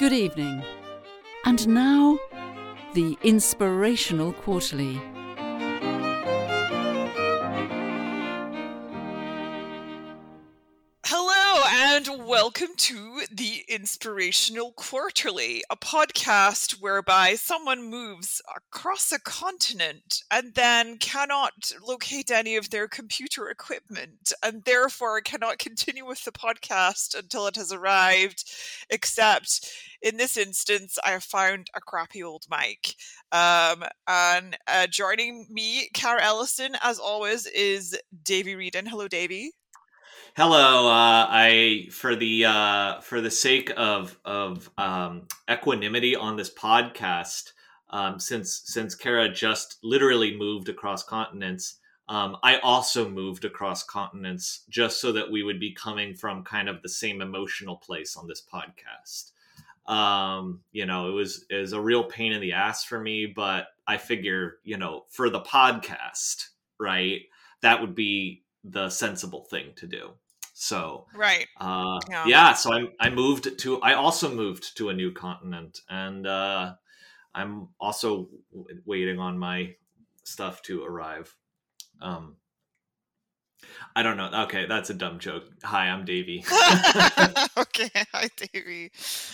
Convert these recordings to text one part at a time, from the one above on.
Good evening. And now, the Inspirational Quarterly. Hello and welcome to the Inspirational Quarterly, a podcast whereby someone moves across a continent and then cannot locate any of their computer equipment and therefore cannot continue with the podcast until it has arrived, except in this instance I have found a crappy old mic. And joining me, Cara Ellison, as always, is Davey Reedon. Hello, Davey. Hello. For the sake of equanimity on this podcast, since Cara just literally moved across continents, I also moved across continents just so that we would be coming from kind of the same emotional place on this podcast. It was a real pain in the ass for me, but I figure, for the podcast, right, that would be the sensible thing to do. So right, so I also moved to a new continent, and I'm also waiting on my stuff to arrive. I don't know. Okay, that's a dumb joke. Hi, I'm Davey. Okay, hi, Davey.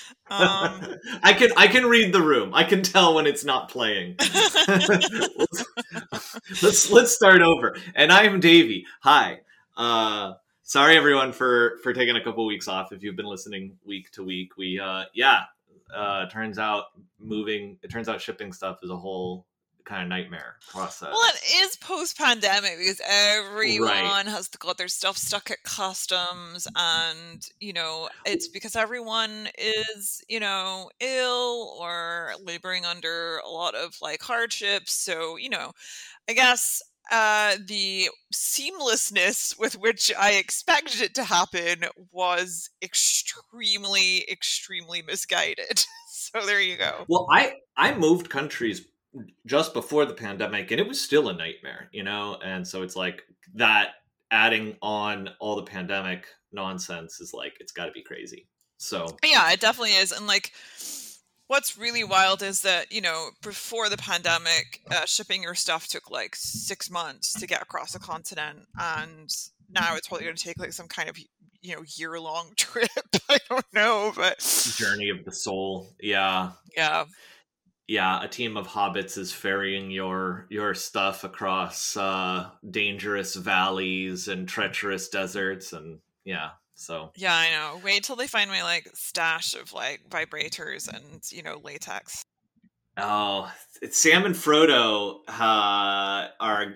I can read the room. I can tell when it's not playing. Let's start over. And I'm Davey. Hi. Sorry everyone for taking a couple weeks off. If you've been listening week to week, turns out shipping stuff is a whole kind of nightmare process. Well, it is post-pandemic because everyone has got their stuff stuck at customs, and it's because everyone is ill or laboring under a lot of hardships. So I guess the seamlessness with which I expected it to happen was extremely, extremely misguided. So there you go. Well, I moved countries just before the pandemic, and it was still a nightmare, and so it's like that adding on all the pandemic nonsense is it's got to be crazy. So yeah, it definitely is. And what's really wild is that, before the pandemic, shipping your stuff took 6 months to get across a continent. And now it's probably going to take some kind of, year-long trip. I don't know, but... Journey of the soul. Yeah. Yeah. Yeah, a team of hobbits is ferrying your stuff across dangerous valleys and treacherous deserts. And yeah. So yeah, I know. Wait till they find my stash of vibrators and latex. Oh, Sam and Frodo are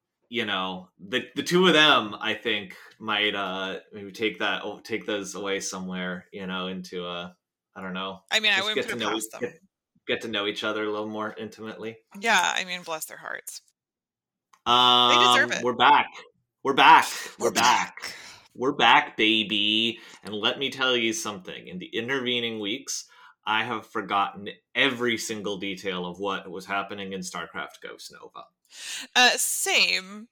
the two of them. I think might maybe take those away somewhere. Into I don't know. I mean, I wouldn't put it past them. Get to know each other a little more intimately. Yeah, I mean, bless their hearts. They deserve it. We're back. We're back. We're back, baby. And let me tell you something. In the intervening weeks, I have forgotten every single detail of what was happening in StarCraft Ghost Nova. Same.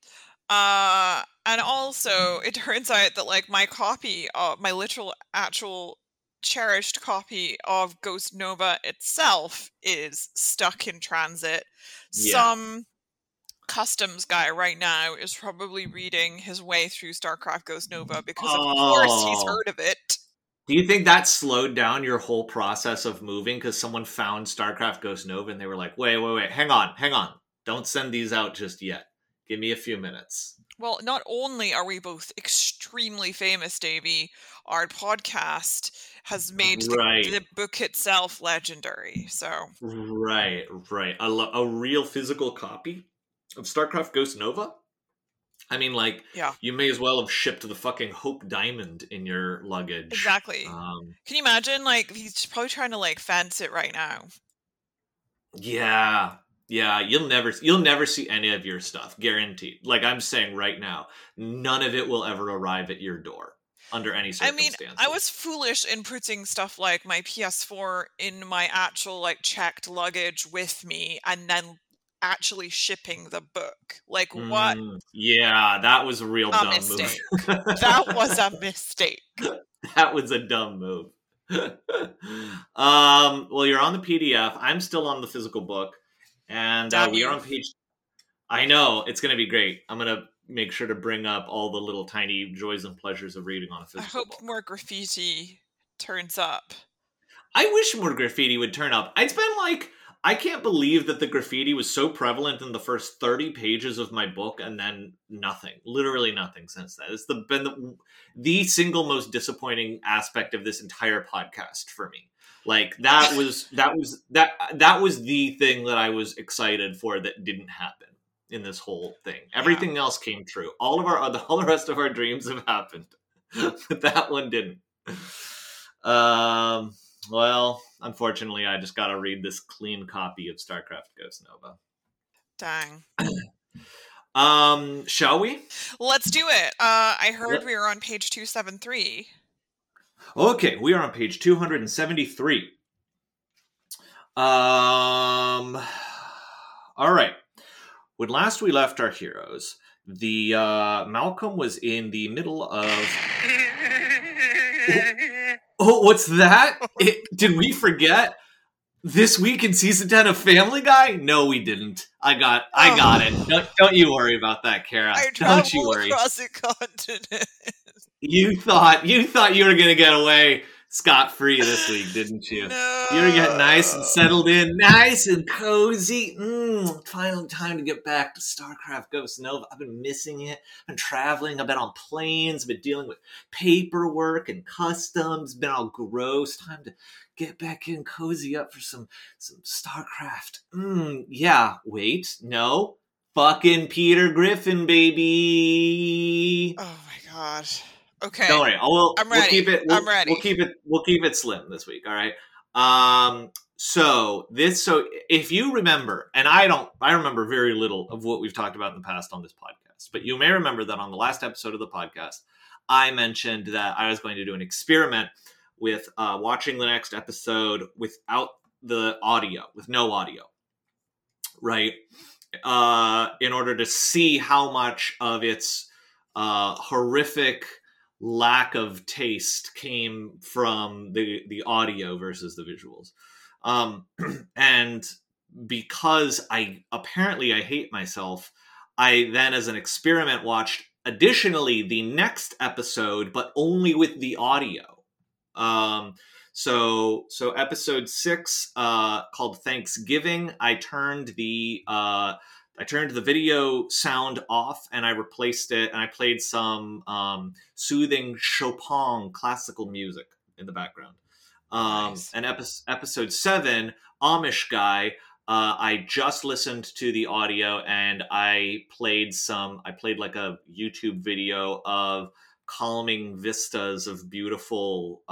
And also, it turns out that my copy, my literal, actual, cherished copy of Ghost Nova itself is stuck in transit. Yeah. Some customs guy right now is probably reading his way through StarCraft Ghost Nova because of course he's heard of it. Do you think that slowed down your whole process of moving because someone found StarCraft Ghost Nova and they were like, wait, hang on. Don't send these out just yet. Give me a few minutes. Well, not only are we both extremely famous, Davey, our podcast has made the book itself legendary. So Right. A real physical copy of StarCraft Ghost Nova? I mean, you may as well have shipped the fucking Hope Diamond in your luggage. Exactly. Can you imagine? He's probably trying to fence it right now. Yeah, you'll never see any of your stuff, guaranteed. I'm saying right now, none of it will ever arrive at your door under any circumstances. I mean, I was foolish in putting stuff like my PS4 in my actual checked luggage with me, and then actually shipping the book. What? Yeah, that was a real dumb mistake. move. That was a mistake. That was a dumb move. Well, you're on the PDF. I'm still on the physical book, and Damn we are you. on page. I know it's going to be great. I'm going to make sure to bring up all the little tiny joys and pleasures of reading on a I physical hope book. more graffiti turns up. I wish more graffiti would turn up. It's been like, I can't believe that the graffiti was so prevalent in the first 30 pages of my book and then nothing. Literally nothing since then. It's been the single most disappointing aspect of this entire podcast for me. Like that was the thing that I was excited for that didn't happen in this whole thing. Everything else came true. All the rest of our dreams have happened. But that one didn't. Well, unfortunately, I just got to read this clean copy of StarCraft Ghost Nova. Dang. Shall we? Let's do it. I heard we were on page 273. Okay, we are on page 273. All right. When last we left our heroes, the Malcolm was in the middle of. Oh, what's that? Did we forget? This week in season 10 of Family Guy? No, we didn't. I got it. Don't you worry about that, Kara. Don't you worry. Across the continent. You thought you were gonna get away scot-free this week, didn't you? No. You were getting nice and settled in, nice and cozy. Final time to get back to StarCraft Ghost Nova. I've been missing it. I've been traveling. I've been on planes. I've been dealing with paperwork and customs. Been all gross. Time to get back in, cozy up for some StarCraft. Yeah. Wait, no. Fucking Peter Griffin, baby. Oh my god. Okay. Don't worry. I'm ready. I'm ready. We'll keep it slim this week. All right. So if you remember, and I remember very little of what we've talked about in the past on this podcast, but you may remember that on the last episode of the podcast, I mentioned that I was going to do an experiment with watching the next episode without the audio, with no audio, right? In order to see how much of its horrific lack of taste came from the audio versus the visuals. And because I hate myself, I then as an experiment watched additionally the next episode, but only with the audio. So episode 6, called Thanksgiving, I turned the video sound off and I replaced it, and I played some soothing Chopin classical music in the background. Nice. And episode 7, Amish Guy, I just listened to the audio and I played like a YouTube video of calming vistas of beautiful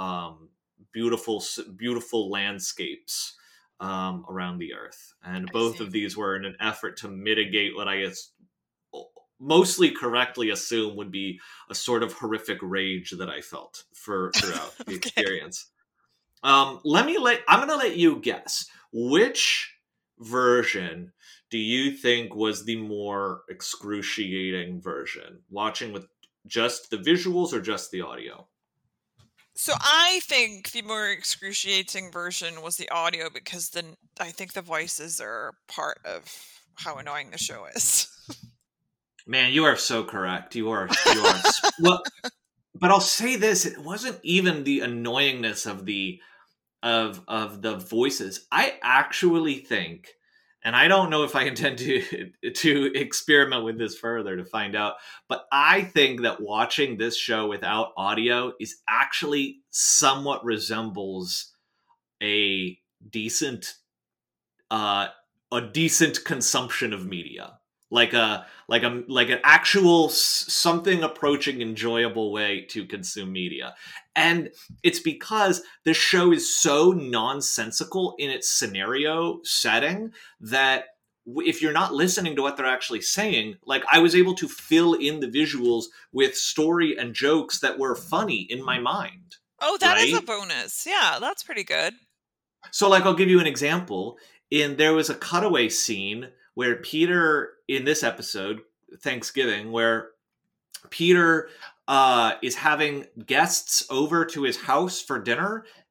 landscapes around the earth. And both of these were in an effort to mitigate what I guess mostly correctly assume would be a sort of horrific rage that I felt throughout the experience. I'm going to let you guess, which version do you think was the more excruciating version? Watching with just the visuals or just the audio? So I think the more excruciating version was the audio, because then I think the voices are part of how annoying the show is. Man, you are so correct. You are. Well, but I'll say this: it wasn't even the annoyingness of the voices. I actually think, and I don't know if I intend to experiment with this further to find out, but I think that watching this show without audio is actually somewhat resembles a decent consumption of media. Like an actual something approaching enjoyable way to consume media. And it's because the show is so nonsensical in its scenario setting that if you're not listening to what they're actually saying, like I was able to fill in the visuals with story and jokes that were funny in my mind. Oh, that is a bonus. Yeah, that's pretty good. So like, I'll give you an example. There was a cutaway scene where Peter, in this episode, Thanksgiving, where Peter is having guests over to his house for dinner,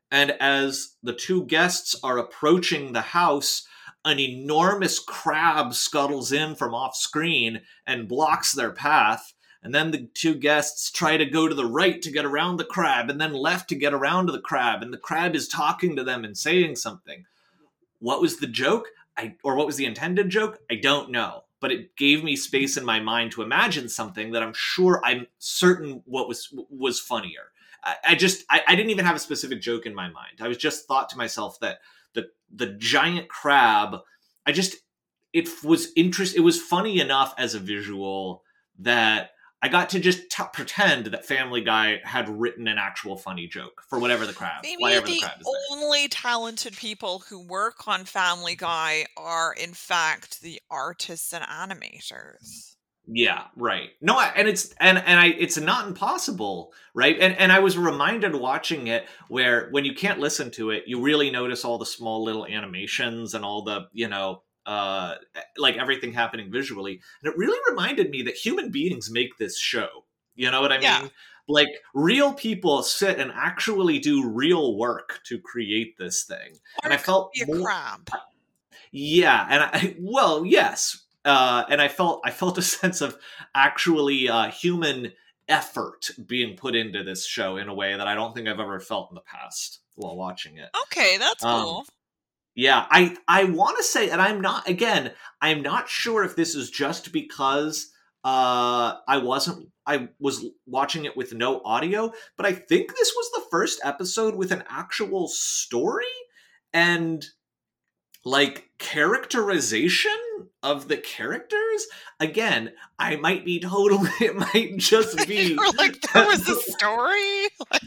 And as the two guests are approaching the house, an enormous crab scuttles in from off screen and blocks their path. And then the two guests try to go to the right to get around the crab, and then left to get around to the crab. And the crab is talking to them and saying something. What was the joke? Or what was the intended joke? I don't know. But it gave me space in my mind to imagine something that I'm certain what was funnier. I didn't even have a specific joke in my mind. I was just thought to myself that the giant crab, it was funny enough as a visual that I got to just pretend that Family Guy had written an actual funny joke for whatever the crab is. Maybe the only talented people who work on Family Guy are, in fact, the artists and animators. Yeah, right. No, it's not impossible, right? And I was reminded watching it where when you can't listen to it, you really notice all the small little animations and all the, like everything happening visually. And it really reminded me that human beings make this show. You know what I mean? Yeah. Like real people sit and actually do real work to create this thing. Or and I felt a crab. Yeah, and yes. And I felt a sense of actually human effort being put into this show in a way that I don't think I've ever felt in the past while watching it. Okay, that's cool. Yeah, I want to say, and I'm not sure if this is just because I was watching it with no audio, but I think this was the first episode with an actual story and like characterization of the characters. Again, I might be totally, it might just be like there was a story.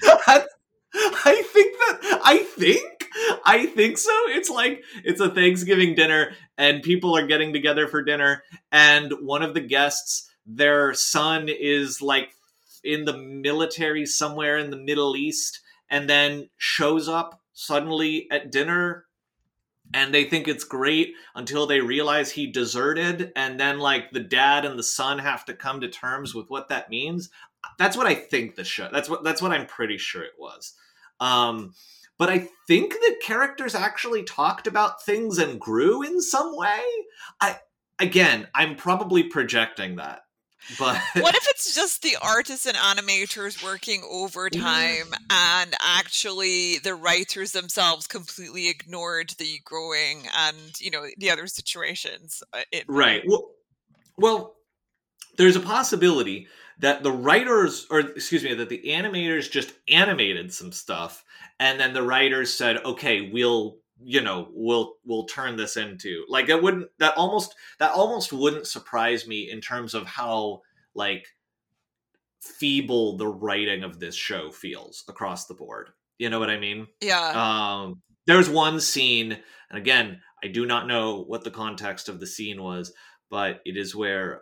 I think so. It's like it's a Thanksgiving dinner and people are getting together for dinner, and one of the guests, their son is like in the military somewhere in the Middle East, and then shows up suddenly at dinner. And they think it's great until they realize he deserted. And then like the dad and the son have to come to terms with what that means. That's what I think the show, that's what I'm pretty sure it was. But I think the characters actually talked about things and grew in some way. I'm probably projecting that. But what if it's just the artists and animators working overtime and actually the writers themselves completely ignored the growing and, the other situations? Right. Well, there's a possibility that the writers, that the animators just animated some stuff, and then the writers said, okay, we'll turn this into, like, that almost wouldn't surprise me in terms of how like feeble the writing of this show feels across the board. You know what I mean? Yeah. There's one scene, and again, I do not know what the context of the scene was, but it is where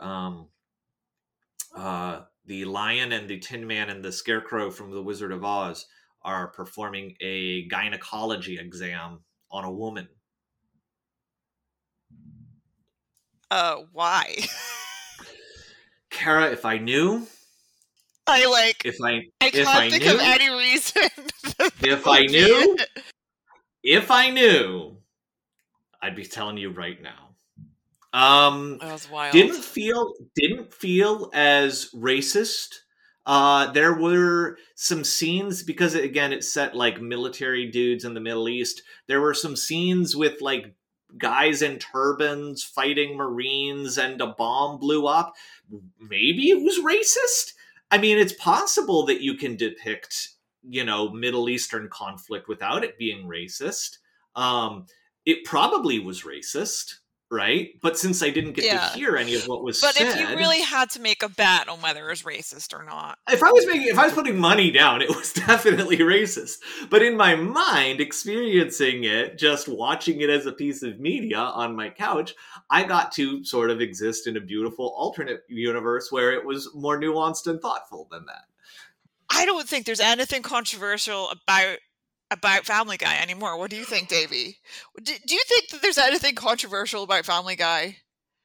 the Lion and the Tin Man and the Scarecrow from The Wizard of Oz are performing a gynecology exam on a woman. Why? Kara, if I knew, I can't think of any reason. If I knew, I'd be telling you right now. That was wild. Didn't feel as racist. There were some scenes, because again, it's set like military dudes in the Middle East. There were some scenes with like guys in turbans fighting Marines, and a bomb blew up. Maybe it was racist. I mean, it's possible that you can depict, Middle Eastern conflict without it being racist. It probably was racist. Right? But since I didn't get to hear any of what was said... But if you really had to make a bet on whether it was racist or not... If I was putting money down, it was definitely racist. But in my mind, experiencing it, just watching it as a piece of media on my couch, I got to sort of exist in a beautiful alternate universe where it was more nuanced and thoughtful than that. I don't think there's anything controversial about Family Guy anymore. What do you think, Davey? Do you think that there's anything controversial about Family Guy?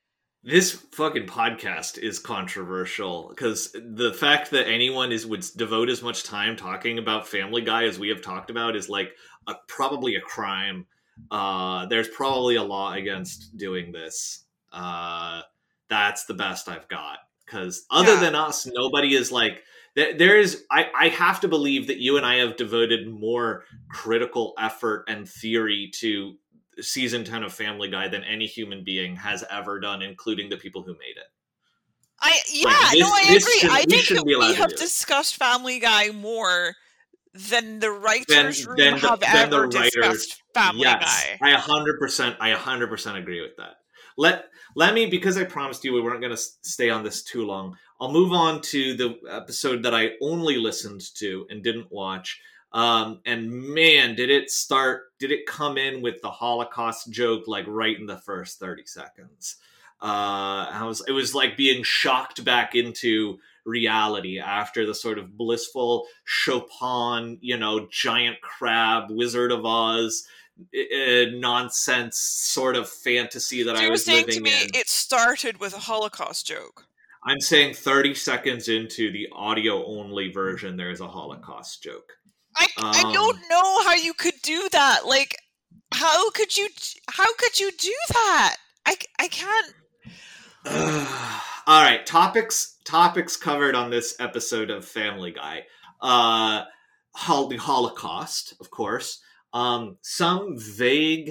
This fucking podcast is controversial because the fact that anyone would devote as much time talking about Family Guy as we have talked about is like probably a crime. There's probably a law against doing this. That's the best I've got, because other than us, nobody is like, I have to believe that you and I have devoted more critical effort and theory to season 10 of Family Guy than any human being has ever done, including the people who made it. I agree. I think that we have discussed Family Guy more than the writers' room have ever discussed Family Guy. I 100% agree with that. Let me, because I promised you we weren't going to stay on this too long, I'll move on to the episode that I only listened to and didn't watch. And man, did it come in with the Holocaust joke like right in the first 30 seconds. It was like being shocked back into reality after the sort of blissful Chopin, giant crab, Wizard of Oz nonsense sort of fantasy that I was living in. You're saying to me it started with a Holocaust joke. I'm saying 30 seconds into the audio-only version, there's a Holocaust joke. I don't know how you could do that. Like, how could you do that? I can't. All right, topics covered on this episode of Family Guy. The Holocaust, of course. Some vague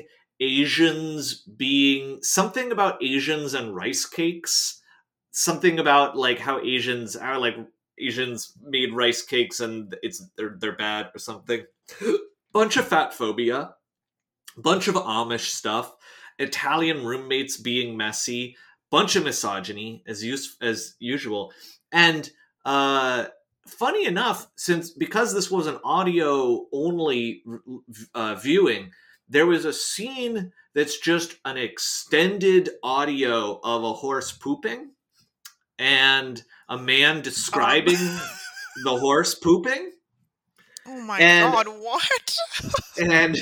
something about Asians and rice cakes. Something about like how Asians made rice cakes and they're bad or something. Bunch of fat phobia, bunch of Amish stuff, Italian roommates being messy, bunch of misogyny as usual, and funny enough, because this was an audio only viewing, there was a scene that's just an extended audio of a horse pooping and a man describing the horse pooping. Oh my god, what? And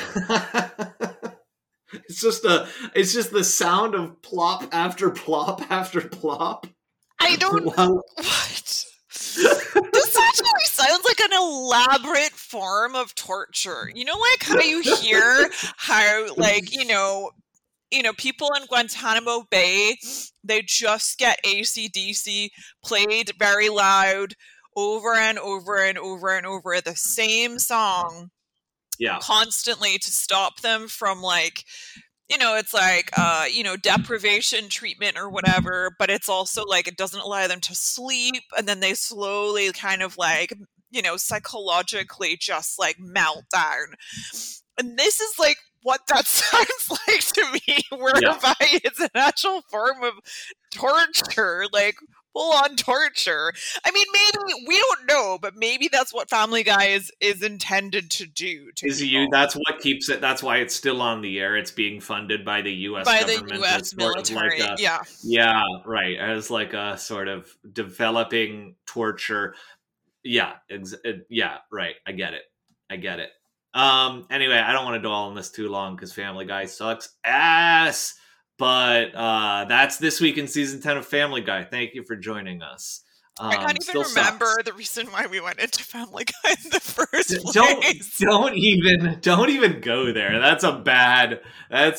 it's just the sound of plop after plop after plop. I don't what? This actually sounds like an elaborate form of torture. You know, like how you hear how, like, people in Guantanamo Bay, they just get AC/DC played very loud over and over and over and over the same song, constantly to stop them from, like, it's like, deprivation treatment or whatever, but it's also like it doesn't allow them to sleep, and then they slowly kind of like, psychologically just like melt down. And this is like what that sounds like to me, whereby it's an actual form of torture, like full-on torture. I mean, maybe, we don't know, but maybe that's what Family Guy is intended to do to people. That's what keeps it, that's why it's still on the air. It's being funded by the U.S. government. By the U.S. military, Yeah, right, as like a sort of developing torture. Yeah, right, I get it. Anyway, I don't want to dwell on this too long because Family Guy sucks ass. But that's this week in season 10 of Family Guy. Thank you for joining us. I can't even remember the reason why we went into Family Guy in the first place. Don't even go there. That's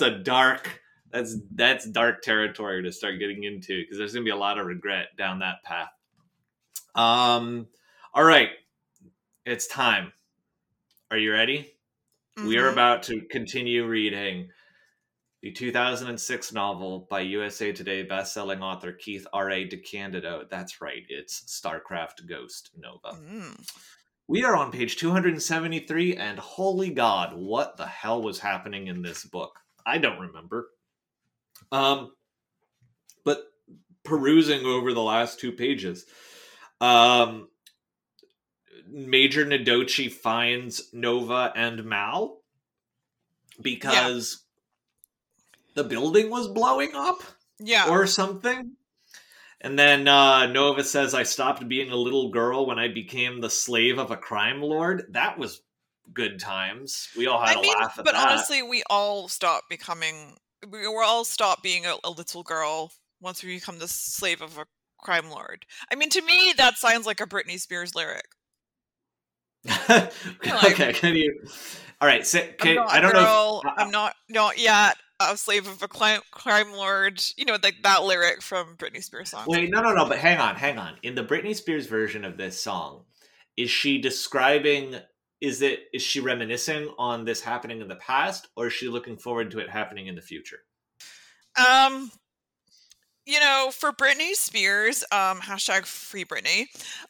dark territory to start getting into, because there's gonna be a lot of regret down that path. All right, it's time. Are you ready? Mm-hmm. We are about to continue reading the 2006 novel by USA Today bestselling author Keith R.A. DeCandido. That's right, it's StarCraft Ghost Nova. We are on page 273, and holy God, what the hell was happening in this book? I don't remember. But perusing over the last two pages, Major Nodochi finds Nova and Mal because the building was blowing up, or something. And then Nova says, "I stopped being a little girl when I became the slave of a crime lord." That was good times. We all had a laugh at that. But honestly, we all stopped being a little girl once we become the slave of a crime lord. I mean, to me, that sounds like a Britney Spears lyric. Okay, can you? All right, so, I don't know. I'm not yet a slave of a crime lord. You know, like that lyric from Britney Spears song. Wait, no. But hang on. In the Britney Spears version of this song, is she describing? Is she reminiscing on this happening in the past, or is she looking forward to it happening in the future? You know, for Britney Spears, hashtag free Britney.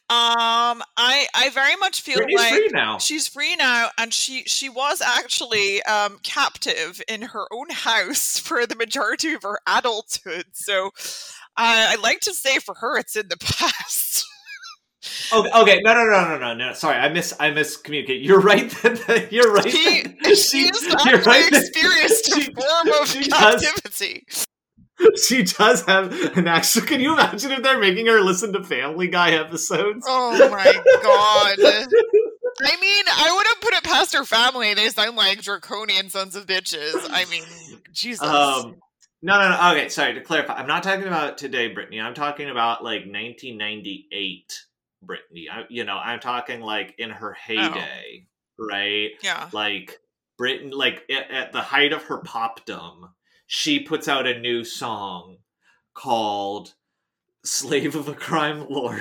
I very much feel Britney's like free now. She's free now, and she was actually captive in her own house for the majority of her adulthood. So I like to say for her, it's in the past. Okay, no. Sorry, I miscommunicate. You're right. You're right. She's actually experienced a form of captivity. She does have an actual. Can you imagine if they're making her listen to Family Guy episodes? Oh my god! I mean, I wouldn't put it past her family. They sound like draconian sons of bitches. I mean, Jesus. No. Okay, sorry to clarify. I'm not talking about today, Britney. I'm talking about like 1998 Britney. I'm talking like in her heyday, right? Yeah. Like Britney, like at the height of her popdom. She puts out a new song called Slave of a Crime Lord.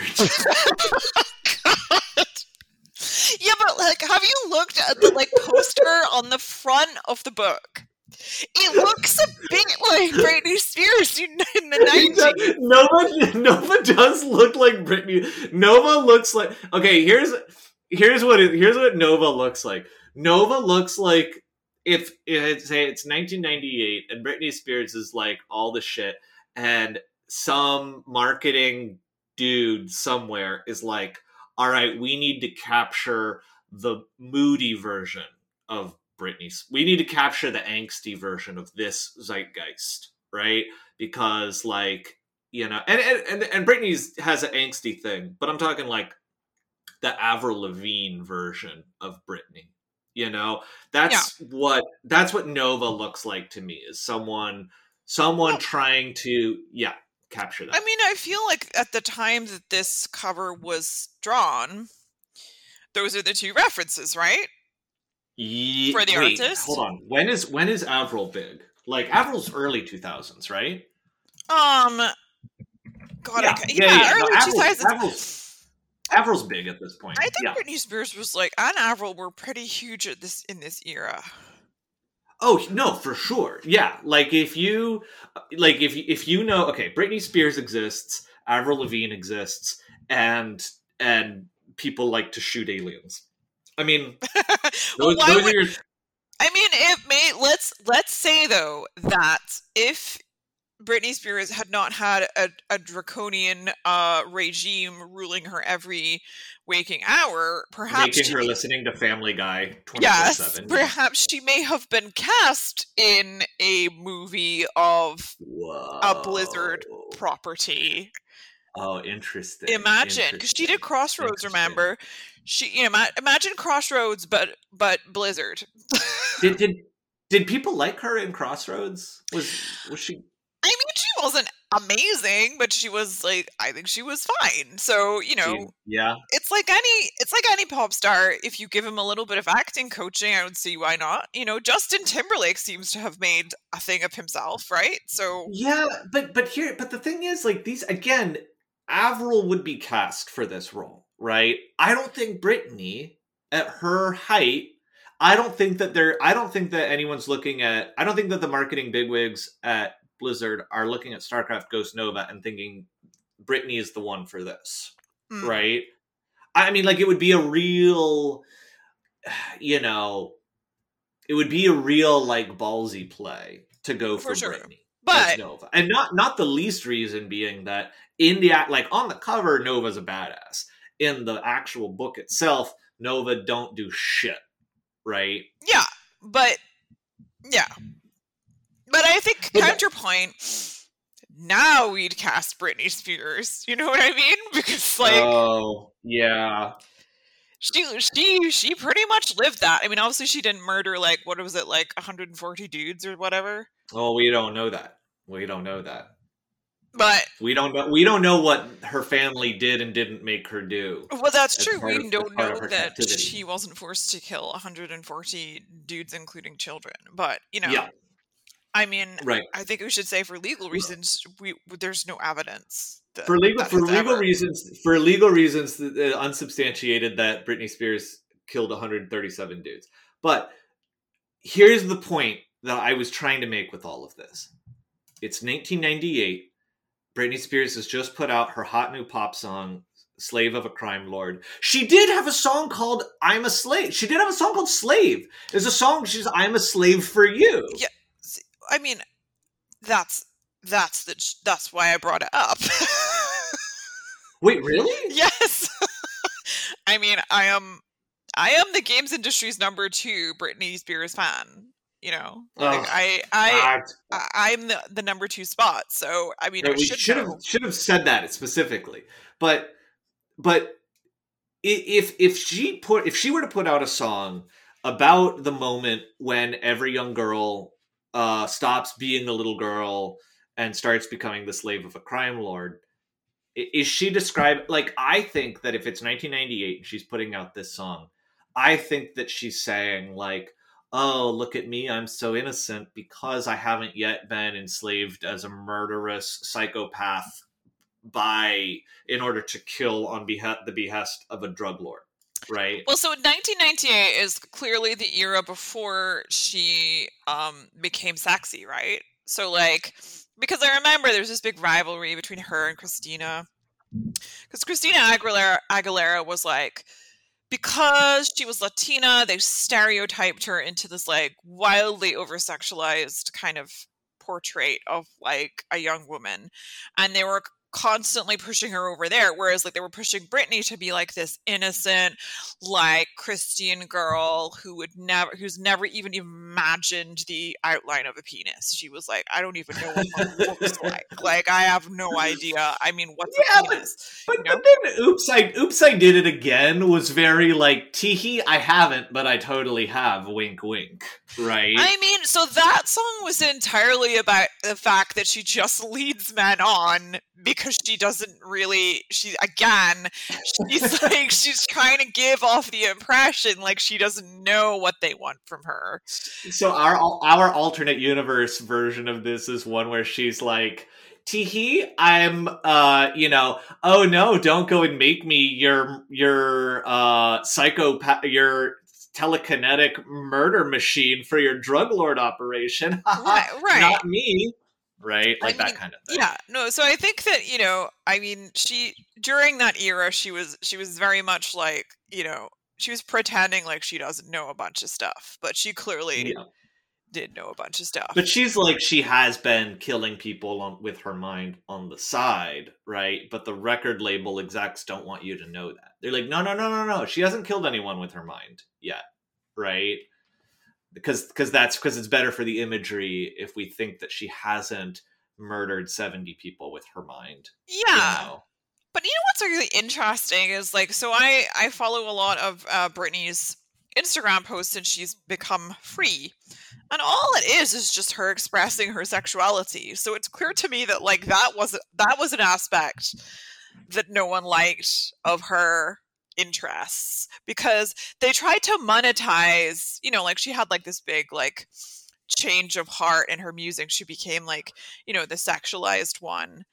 Yeah, but like, have you looked at the like poster on the front of the book? It looks a bit like Britney Spears in the 90s. Nova does look like Britney. Nova looks like... Okay, here's what Nova looks like. Nova looks like if say it's 1998 and Britney Spears is like all the shit, and some marketing dude somewhere is like, all right, we need to capture the moody version of Britney. We need to capture the angsty version of this zeitgeist, right? Because like, and Britney's has an angsty thing, but I'm talking like the Avril Lavigne version of Britney. That's what Nova looks like to me, is someone trying to capture that. I mean, I feel like at the time that this cover was drawn, those are the two references, right? For the artist. Hold on. When is Avril big? Like Avril's early 2000s, right? God, early 2000s. Avril's big at this point. I think Britney Spears was like, and Avril were pretty huge in this era. Oh no, for sure. Yeah, like if you know, okay, Britney Spears exists, Avril Lavigne exists, and people like to shoot aliens. I mean, those are your... I mean, let's say though that if Britney Spears had not had a draconian regime ruling her every waking hour, perhaps making her listening to Family Guy 24/7. Yes, perhaps she may have been cast in a movie of a Blizzard property. Oh, interesting. Imagine, because she did Crossroads. Remember, she imagine Crossroads, but Blizzard. Did people like her in Crossroads? Was she? I mean, she wasn't amazing, but she was like, I think she was fine. So, it's like any pop star. If you give him a little bit of acting coaching, I would see why not. Justin Timberlake seems to have made a thing of himself, right? So yeah, but the thing is, like, these again, Avril would be cast for this role, right? I don't think Britney at her height. I don't think that anyone's looking at. I don't think that the marketing bigwigs at Blizzard are looking at StarCraft Ghost Nova and thinking Britney is the one for this, right? I mean, like, it would be a real, like ballsy play to go for sure. Britney, but Nova, and not the least reason being that in the like on the cover, Nova's a badass. In the actual book itself, Nova don't do shit, right? Yeah, but yeah. But I think counterpoint, now we'd cast Britney Spears. You know what I mean? Because like, oh yeah, she pretty much lived that. I mean, obviously she didn't murder like, what was it, like 140 dudes or whatever. Oh, we don't know that. But we don't know what her family did and didn't make her do. well, that's as true. part We of, as don't part of know her that captivity. she wasn't forced to kill 140 dudes, including children. But Yeah, I mean, right. I think we should say for legal reasons, there's no evidence that For legal that has ever. reasons, unsubstantiated that Britney Spears killed 137 dudes. But here's the point that I was trying to make with all of this. It's 1998. Britney Spears has just put out her hot new pop song, Slave of a Crime Lord. She did have a song called I'm a Slave. She did have a song called Slave. There's a song, she's I'm a slave for you. Yeah, I mean, that's why I brought it up. Wait, really? Yes. I mean, I am the games industry's number 2 Britney Spears fan. Like I'm the number 2 spot. So I mean, right, I we should know. should have said that specifically. But if she were to put out a song about the moment when every young girl stops being a little girl and starts becoming the slave of a crime lord, is she described like, I think that if it's 1998 and she's putting out this song, I think that she's saying like, oh, look at me, I'm so innocent because I haven't yet been enslaved as a murderous psychopath in order to kill on the behest of a drug lord, right? Well, so 1998 is clearly the era before she became sexy, right? So like, because I remember there's this big rivalry between her and Christina, because Christina Aguilera was like, because she was Latina, they stereotyped her into this like wildly over-sexualized kind of portrait of like a young woman, and they were constantly pushing her over there, whereas like they were pushing Britney to be like this innocent, like Christian girl who's never even imagined the outline of a penis. She was like, I don't even know what one looks like. Like, I have no idea. I mean, what's a penis? But then Oops, I Did It Again was very like, teehee, I haven't, but I totally have, wink wink, right? I mean, so that song was entirely about the fact that she just leads men on because she doesn't really, she's like, she's trying to give off the impression like she doesn't know what they want from her. So our alternate universe version of this is one where she's like, teehee, I'm oh no, don't go and make me your psychopath, your telekinetic murder machine for your drug lord operation. Right. Not me. Right? Like that kind of thing. Yeah. No, so I think that, I mean, she, during that era, she was very much like, she was pretending like she doesn't know a bunch of stuff, but she clearly did know a bunch of stuff. But she's like, she has been killing people with her mind on the side, right? But the record label execs don't want you to know that. They're like, no. She hasn't killed anyone with her mind yet, right? Because it's better for the imagery if we think that she hasn't murdered 70 people with her mind. Yeah. But what's really interesting is like, so I follow a lot of Britney's Instagram posts since she's become free. And all it is just her expressing her sexuality. So it's clear to me that like that was an aspect that no one liked of her interests, because they tried to monetize, like she had like this big like change of heart in her music. She became like, the sexualized one.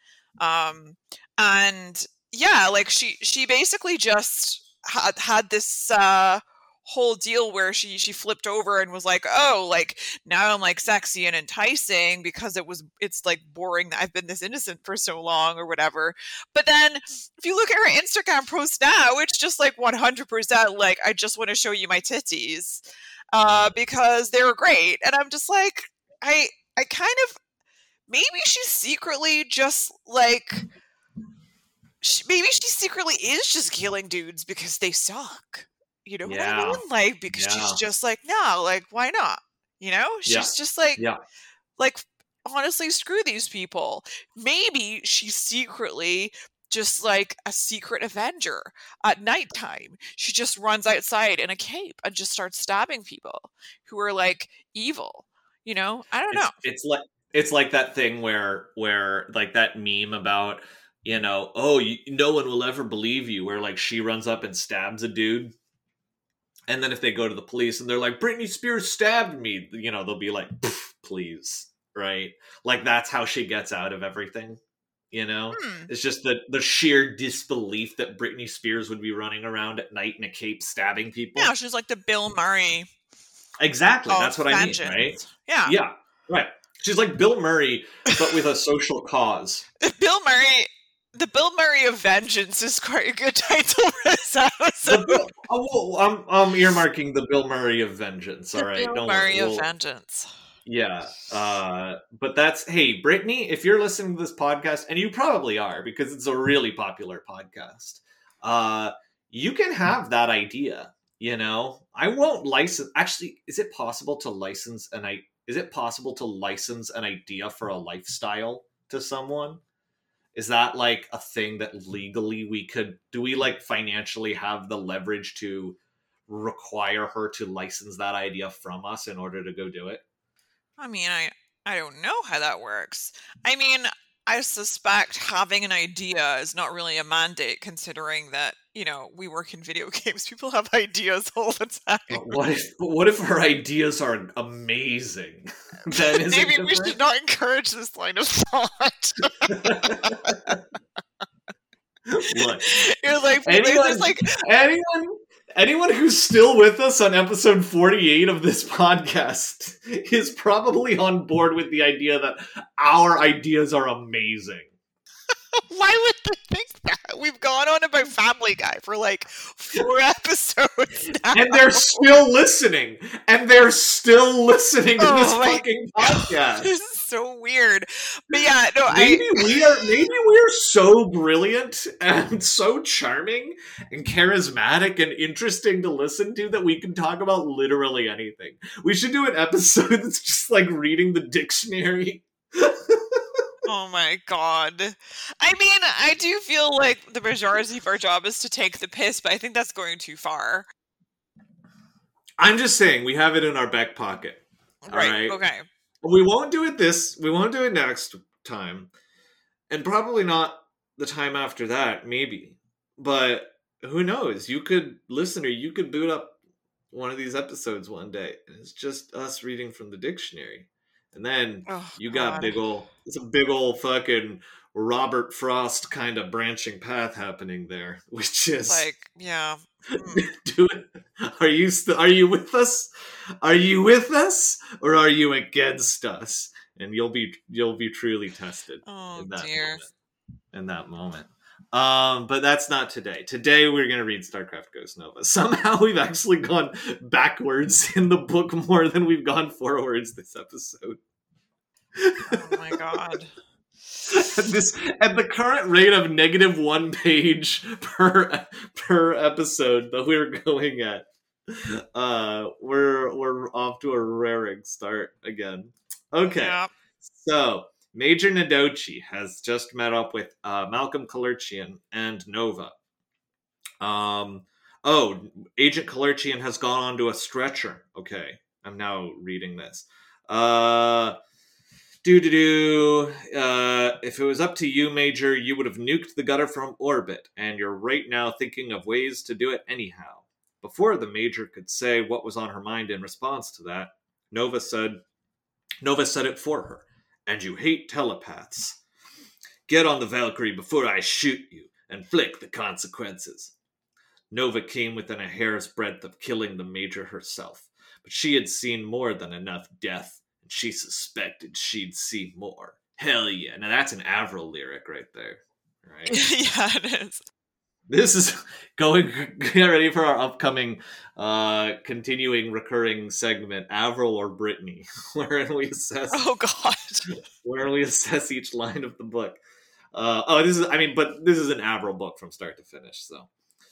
And yeah, like she basically just had this whole deal where she flipped over and was like, oh, like now I'm like sexy and enticing because it's like boring that I've been this innocent for so long or whatever. But then if you look at her Instagram post now, it's just like 100% like, I just want to show you my titties because they were great. And I'm just like, I kind of, maybe she's secretly just like, maybe she secretly is just killing dudes because they suck. You know what I mean? Like, because she's just like, no, like, why not? She's just like, like, honestly, screw these people. Maybe she's secretly just like a secret Avenger at nighttime. She just runs outside in a cape and just starts stabbing people who are like evil. I don't know. It's like that thing where like that meme about, no one will ever believe you, where like she runs up and stabs a dude, and then if they go to the police and they're like, Britney Spears stabbed me, they'll be like, please, right? Like that's how she gets out of everything. It's just the sheer disbelief that Britney Spears would be running around at night in a cape stabbing people. Yeah, she's like the Bill Murray. Exactly, that's what vengeance. I mean, right? Yeah, right. She's like Bill Murray, but with a social cause. The Bill Murray of Vengeance is quite a good title for this episode. I'm earmarking the Bill Murray of Vengeance. All right, Bill Murray of Vengeance. Yeah, but hey, Brittany, if you're listening to this podcast, and you probably are because it's a really popular podcast, you can have that idea. I won't license. Actually, is it possible to license an idea for a lifestyle to someone? Is that like a thing that legally do we like financially have the leverage to require her to license that idea from us in order to go do it? I mean, I don't know how that works. I mean, I suspect having an idea is not really a mandate, considering that, we work in video games. People have ideas all the time. What if her ideas are amazing? Maybe we should not encourage this line of thought. Look, you're like, anyone who's still with us on episode 48 of this podcast is probably on board with the idea that our ideas are amazing. Why would they think that? We've gone on about Family Guy for like 4 episodes now. And they're still listening. To this fucking podcast. This is so weird. But yeah, no, maybe we are so brilliant and so charming and charismatic and interesting to listen to that we can talk about literally anything. We should do an episode that's just like reading the dictionary. Oh my god. I mean, I do feel like the majority of our job is to take the piss, but I think that's going too far. I'm just saying, we have it in our back pocket. Right, okay. We won't do it next time. And probably not the time after that, maybe. But who knows? You could boot up one of these episodes one day, and it's just us reading from the dictionary. And then you got it's a big old fucking Robert Frost kind of branching path happening there, which is like, yeah. Do it. Are you with us? Are you with us, or are you against us? And you'll be truly tested in that moment. But that's not today. Today we're going to read StarCraft Ghost Nova. Somehow we've actually gone backwards in the book more than we've gone forwards this episode. Oh my god. At the current rate of -1 page per episode that we're going at, we're off to a raring start again. Okay. Yeah. So Major Nadochi has just met up with Malcolm Kalerchian and Nova. Agent Kalerchian has gone onto a stretcher. Okay, I'm now reading this. If it was up to you, Major, you would have nuked the gutter from orbit, and you're right now thinking of ways to do it anyhow. Before the Major could say what was on her mind in response to that, Nova said it for her. And you hate telepaths. Get on the Valkyrie before I shoot you, and flick the consequences. Nova came within a hair's breadth of killing the Major herself, but she had seen more than enough death, and she suspected she'd see more. Hell yeah. Now that's an Avril lyric right there. Right? Yeah, it is. This is get ready for our upcoming continuing recurring segment, Avril or Brittany, wherein we assess each line of the book. This is an Avril book from start to finish, so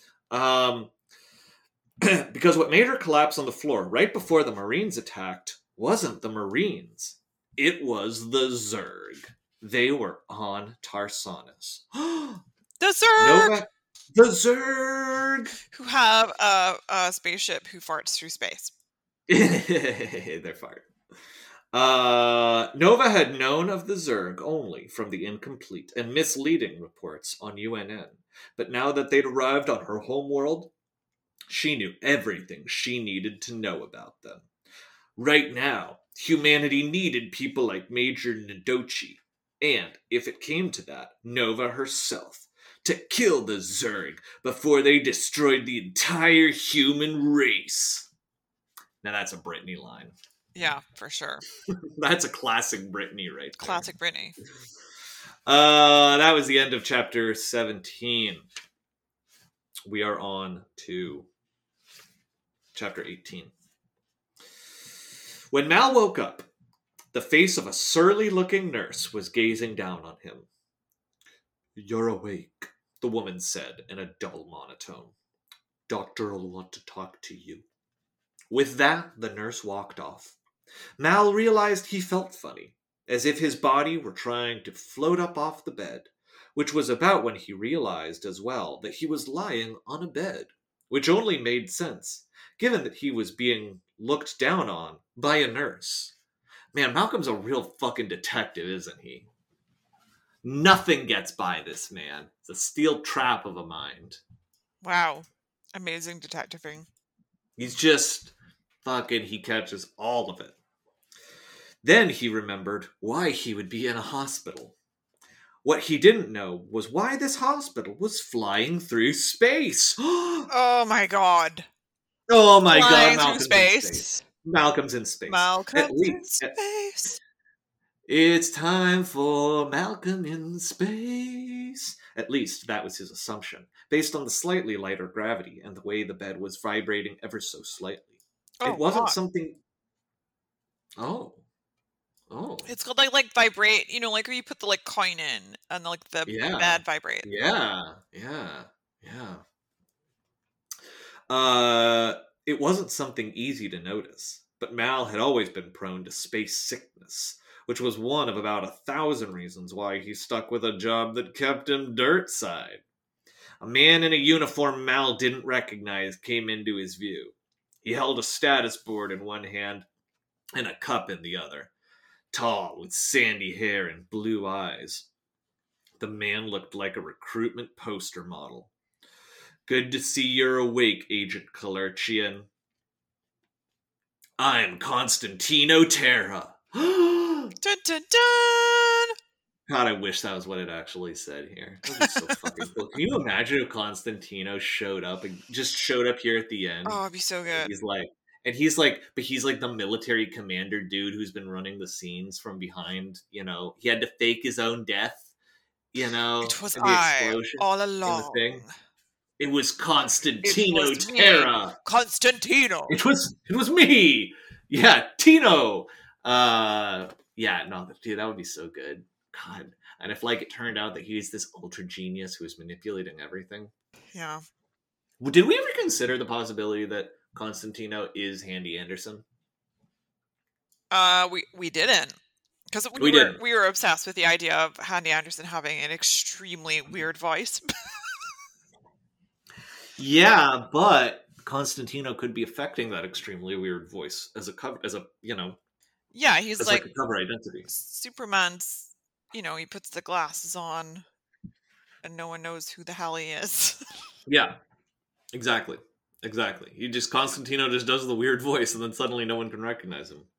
because what made her collapse on the floor right before the Marines attacked wasn't the Marines. It was the Zerg. They were on Tarsanis. The Zerg! The Zerg! Who have a spaceship who farts through space. They're fart. Nova had known of the Zerg only from the incomplete and misleading reports on UNN, but now that they'd arrived on her homeworld, she knew everything she needed to know about them. Right now, humanity needed people like Major Nodochi, and, if it came to that, Nova herself, to kill the Zerg before they destroyed the entire human race. Now that's a Brittany line. Yeah, for sure. That's a classic Brittany right there. Classic Brittany. That was the end of chapter 17. We are on to chapter 18. When Mal woke up, the face of a surly-looking nurse was gazing down on him. "You're awake," the woman said in a dull monotone. "Doctor will want to talk to you." With that, the nurse walked off. Mal realized he felt funny, as if his body were trying to float up off the bed, which was about when he realized as well that he was lying on a bed, which only made sense, given that he was being looked down on by a nurse. Man, Malcolm's a real fucking detective, isn't he? Nothing gets by this man. It's a steel trap of a mind. Wow. Amazing detectiving. He's just fucking, he catches all of it. Then he remembered why he would be in a hospital. What he didn't know was why this hospital was flying through space. Oh my god. Oh my Flying god, through space. Malcolm's in space. Malcolm's in space. It's time for Malcolm in space. At least that was his assumption, based on the slightly lighter gravity and the way the bed was vibrating ever so slightly. Oh, it wasn't God. something... Oh. It's called like vibrate, you know, like where you put the like coin in and like the bed vibrate. Yeah. It wasn't something easy to notice, but Mal had always been prone to space sickness, which was one of about 1,000 reasons why he stuck with a job that kept him dirt side. A man in a uniform Mal didn't recognize came into his view. He held a status board in one hand and a cup in the other. Tall, with sandy hair and blue eyes. The man looked like a recruitment poster model. "Good to see you're awake, Agent Kalerchian. I'm Constantino Terra." Dun dun dun! God, I wish that was what it actually said here. That would be so fucking cool. Can you imagine if Constantino showed up here at the end? Oh, it'd be so good. He's like the military commander dude who's been running the scenes from behind. You know, he had to fake his own death. You know, It was in the explosion all in the along. thing. It was Constantino Terra. Constantino. It was me. Yeah, Tino. Dude, that would be so good. God. And if like it turned out that he's this ultra genius who is manipulating everything. Yeah. Did we ever consider the possibility that Constantino is Handy Anderson? We didn't. Because we were obsessed with the idea of Handy Anderson having an extremely weird voice. Yeah, but Constantino could be affecting that extremely weird voice as a Yeah, he's like a cover identity. Superman's, you know, he puts the glasses on and no one knows who the hell he is. Yeah, exactly. Constantino just does the weird voice and then suddenly no one can recognize him.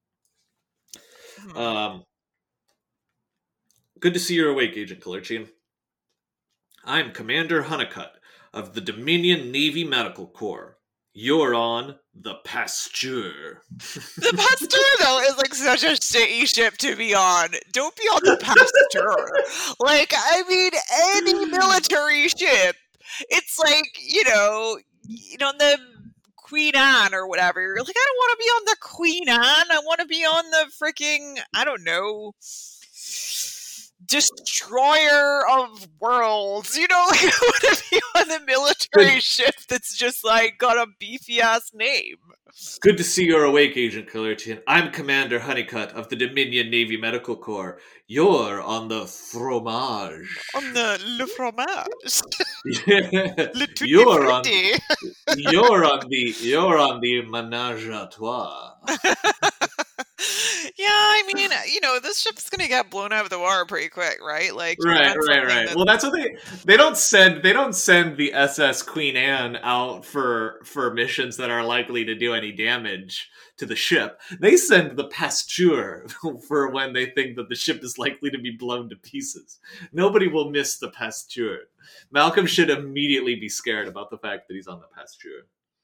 Good to see you're awake, Agent Kalerchian. I'm Commander Honeycutt of the Dominion Navy Medical Corps. You're on the Pasteur. The Pasteur, though, is like such a shitty ship to be on. Don't be on the Pasteur. Like, I mean, any military ship, it's like, you know, the Queen Anne or whatever. You're like, I don't want to be on the Queen Anne. I want to be on the freaking, I don't know, Destroyer of Worlds. You know, like, I want to be on the military ship that's just like got a beefy ass name. Good to see you're awake, Agent Kalerchian. I'm Commander Honeycutt of the Dominion Navy Medical Corps. You're on the Fromage. On the Le Fromage. Le Tutti Frutti. You're on the Menage a Trois. Yeah, I mean, this ship's gonna get blown out of the water pretty quick, right? Like, Right. Well, that's what they don't send the SS Queen Anne out for missions that are likely to do any damage to the ship. They send the Pasteur for when they think that the ship is likely to be blown to pieces. Nobody will miss the Pasteur. Malcolm should immediately be scared about the fact that he's on the Pasteur.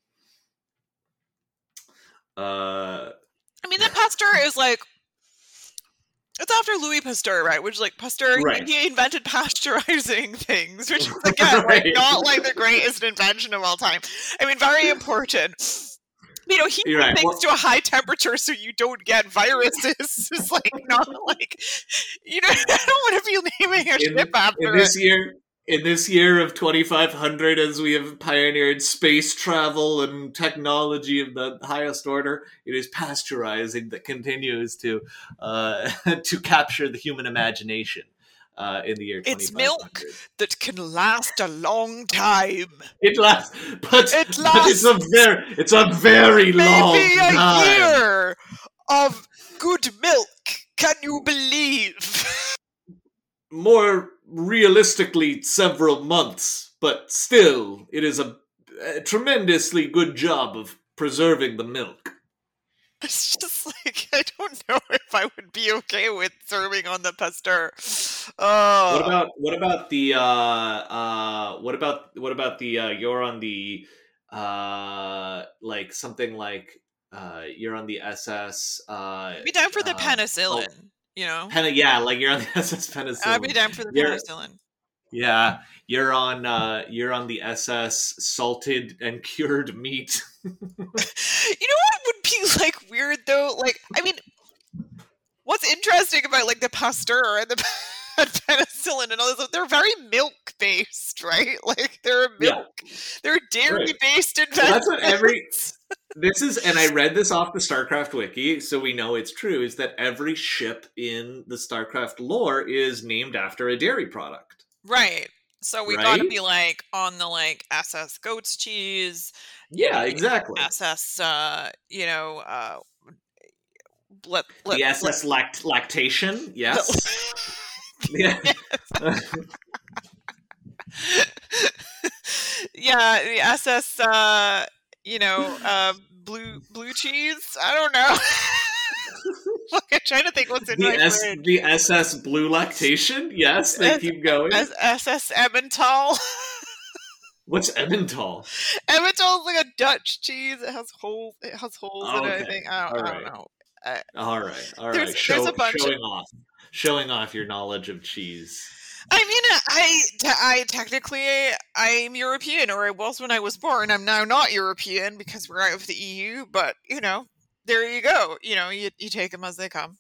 I mean, the Pasteur is like, it's after Louis Pasteur, right? Which, like, Pasteur, Right. he invented pasteurizing things, which is, again, like, not, like, the greatest invention of all time. I mean, very important. He You're right. things to a high temperature so you don't get viruses. It's, like, not, like, I don't want to be naming a ship after In this year of 2500, as we have pioneered space travel and technology of the highest order, it is pasteurizing that continues to capture the human imagination in the year 2500. It's milk that can last a long time. It lasts, but it's a very maybe long a time. year of good milk. Can you believe? More realistically, several months, but still, it is a tremendously good job of preserving the milk. It's just like, I don't know if I would be okay with serving on the Pasteur. What about the you're on the like something like you're on the SS Be down for the penicillin, like you're on the SS Penicillin. I'd be down for the penicillin. Yeah, you're on the SS Salted and Cured Meat. You know what would be like weird though? Like, I mean, what's interesting about like the Pasteur and the penicillin and all this, they're very milk based, right? Like they're they're dairy based inventions. That's what this is, and I read this off the StarCraft wiki, so we know it's true, is that every ship in the StarCraft lore is named after a dairy product. Right. So we gotta be like on the like SS goat's cheese. Yeah, exactly. SS the SS lactation, yes. Yeah. Yeah, the SS blue cheese. I don't know. I'm trying to think what's in the SS blue lactation. Yes, they keep going. SS Emmental. What's Emmental? Emmental is like a Dutch cheese. It has holes. It has holes in it. I think. I don't know. All right. There's a bunch showing off your knowledge of cheese. I mean, I technically I'm European, or I was when I was born. I'm now not European because we're out of the EU. But there you go. You take them as they come.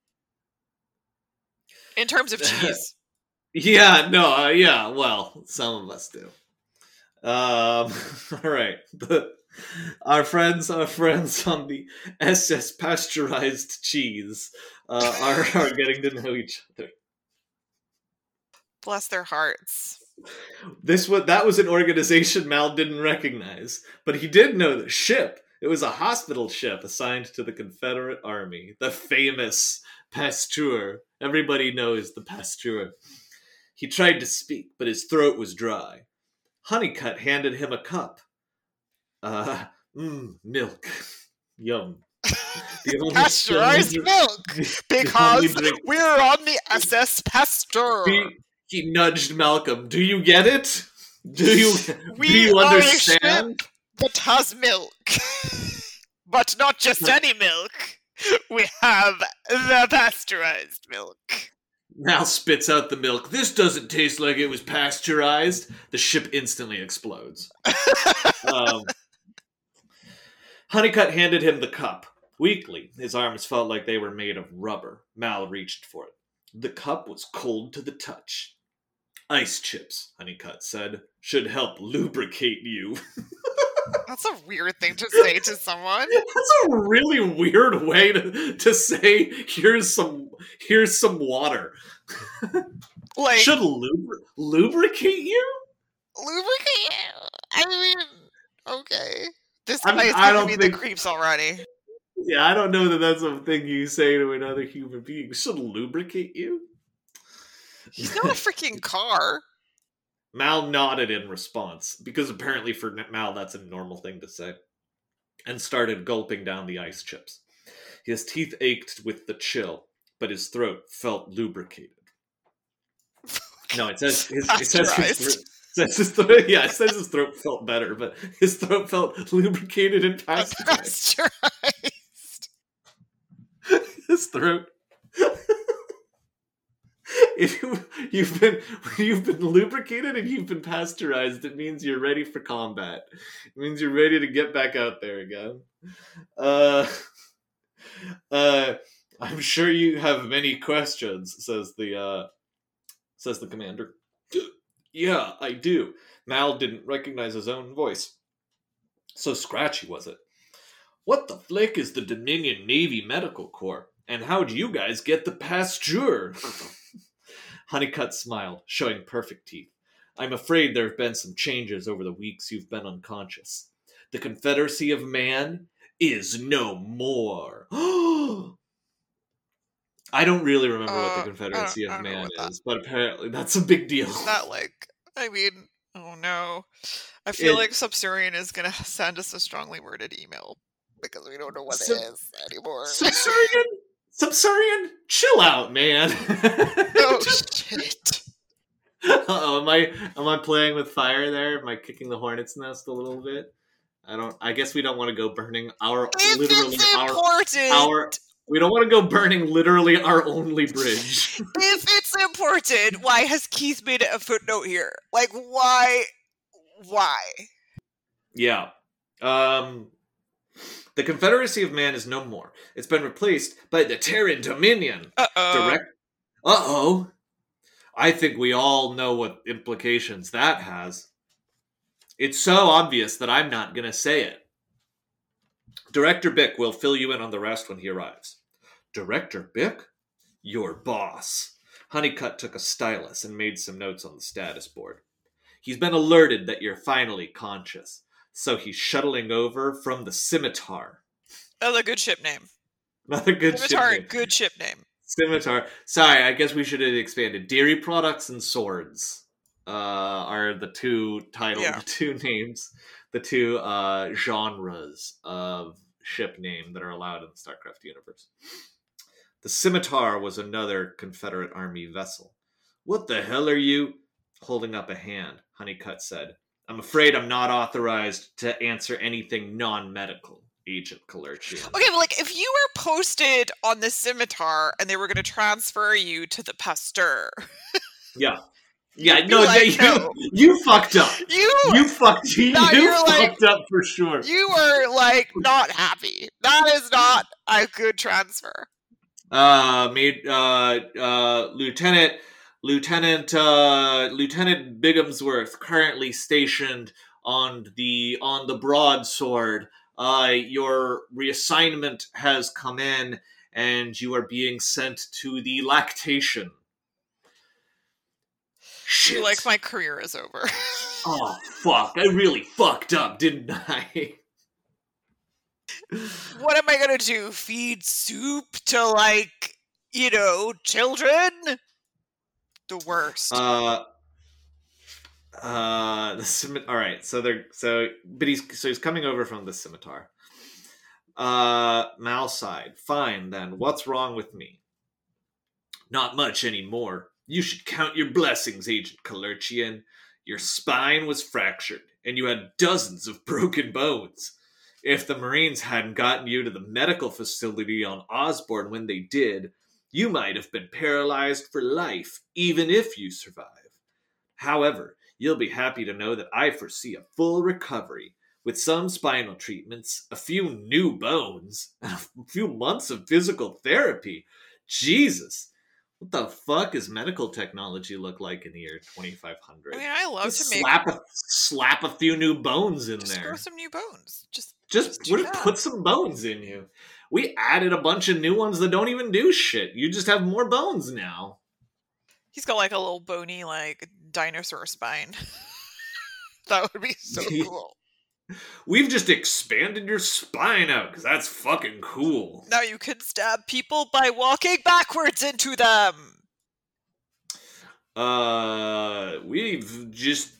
In terms of cheese. Yeah. No. Yeah. Well, some of us do. All right. Our friends on the SS pasteurized cheese are getting to know each other. Bless their hearts. That was an organization Mal didn't recognize, but he did know the ship. It was a hospital ship assigned to the Confederate Army, the famous Pasteur. Everybody knows the Pasteur. He tried to speak, but his throat was dry. Honeycutt handed him a cup. Milk. Yum. Pasteurized milk, because we're on the SS Pasteur. He nudged Malcolm. Do you get it? Do you understand? That has milk, but not just any milk. We have the pasteurized milk. Mal spits out the milk. This doesn't taste like it was pasteurized. The ship instantly explodes. Honeycutt handed him the cup. Weakly, his arms felt like they were made of rubber. Mal reached for it. The cup was cold to the touch. Ice chips, Honeycutt said, should help lubricate you. That's a weird thing to say to someone. That's a really weird way to say, here's some water. Like, should lubricate you? Lubricate you? I mean, okay. This guy's giving me the creeps already. Yeah, I don't know that that's a thing you say to another human being. Should lubricate you? He's not a freaking car. Mal nodded in response, because apparently for Mal that's a normal thing to say, and started gulping down the ice chips. His teeth ached with the chill, but his throat felt lubricated. No, it says his throat, yeah, it says his throat felt better, but his throat felt lubricated and pasteurized. His throat. If you've been lubricated and you've been pasteurized, it means you're ready for combat. It means you're ready to get back out there again. I'm sure you have many questions, says the commander. Yeah, I do. Mal didn't recognize his own voice. So scratchy was it. What the flick is the Dominion Navy Medical Corps? And how'd you guys get the Pasteur? Honeycutt smiled, showing perfect teeth. I'm afraid there have been some changes over the weeks you've been unconscious. The Confederacy of Man is no more. I don't really remember what the Confederacy of Man is, but apparently that's a big deal. Oh no. I feel like Subsurian is going to send us a strongly worded email because we don't know what it is anymore. Subsurian, chill out, man. Oh shit. Uh-oh, am I playing with fire there? Am I kicking the hornet's nest a little bit? I guess we don't want to go burning we don't want to go burning literally our only bridge. If it's important, why has Keith made it a footnote here? Like, why? Yeah. The Confederacy of Man is no more. It's been replaced by the Terran Dominion. Uh-oh. I think we all know what implications that has. It's so obvious that I'm not going to say it. Director Bick will fill you in on the rest when he arrives. Director Bick? Your boss. Honeycutt took a stylus and made some notes on the status board. He's been alerted that you're finally conscious, so he's shuttling over from the Scimitar. Another good ship name. Another good Scimitar, ship name. good ship name. Scimitar. Sorry, I guess we should have expanded. Dairy Products and Swords are the two titles, the two names, the two genres of ship name that are allowed in the StarCraft universe. The Scimitar was another Confederate Army vessel. What the hell are you? Holding up a hand, Honeycutt said. I'm afraid I'm not authorized to answer anything non-medical, Agent Kalerchian. Okay, but if you were posted on the Scimitar and they were going to transfer you to the Pasteur. Yeah. Yeah, no, you fucked up. You fucked up for sure. You were not happy. That is not a good transfer. Lieutenant Bighamsworth, currently stationed on the broadsword. Your reassignment has come in, and you are being sent to the lactation. Shit. My career is over. Oh, fuck. I really fucked up, didn't I? What am I gonna do? Feed soup to, children? The worst. Alright, he's coming over from the Scimitar. Mal sighed. Fine, then. What's wrong with me? Not much anymore. You should count your blessings, Agent Kalerchian. Your spine was fractured, and you had dozens of broken bones. If the Marines hadn't gotten you to the medical facility on Osborn when they did, you might have been paralyzed for life, even if you survive. However, you'll be happy to know that I foresee a full recovery, with some spinal treatments, a few new bones, and a few months of physical therapy. Jesus! What the fuck does medical technology look like in the year 2500? I mean, I love just to slap a few new bones in there. Just grow some new bones. Just put some bones in you. We added a bunch of new ones that don't even do shit. You just have more bones now. He's got a little bony dinosaur spine. That would be so cool. We've just expanded your spine out, because that's fucking cool. Now you can stab people by walking backwards into them. We've just...